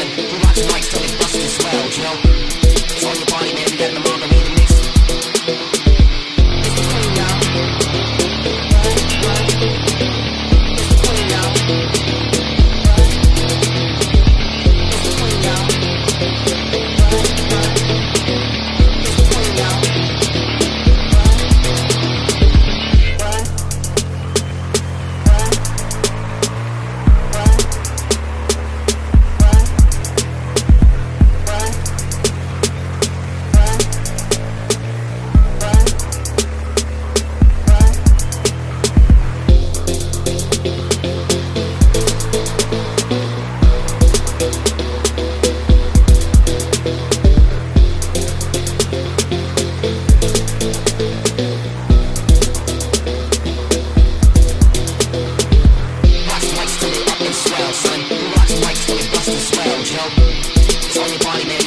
We watch the lights till they bust and swell, Joe. It's on your body, man, we got the margarita mix. It's the queen, y'all. It's the queen, y'all. It's the queen, y'all. It's the queen, y'all. Son, we watch the lights till they bust and swell, Joe. It's on your body, man.